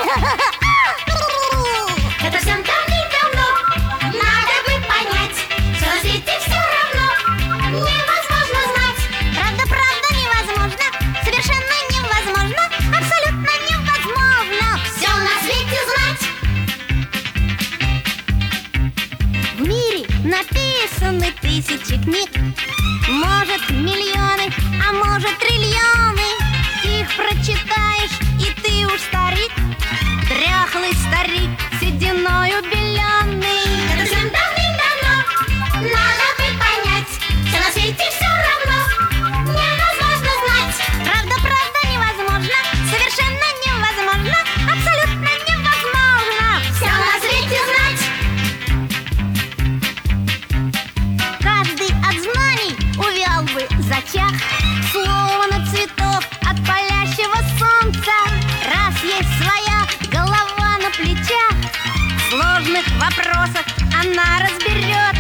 Это всем давным-давно надо бы понять, что на свете все равно невозможно знать. Правда, невозможно, совершенно невозможно, абсолютно невозможно Все на свете знать. В мире написаны тысячи книг, может миллионы, а может триллионы. Их прочитаешь, и ты уж старик, дряхлый старик, сединою беленный. Это всем давным-давно надо бы понять, что на свете все равно невозможно знать. Правда, невозможно, совершенно невозможно, абсолютно невозможно Все на свете знать. Каждый от знаний увял бы, зачах, словно цветов от палящего солнца. Раз есть своя голова на плечах, в сложных вопросах она разберет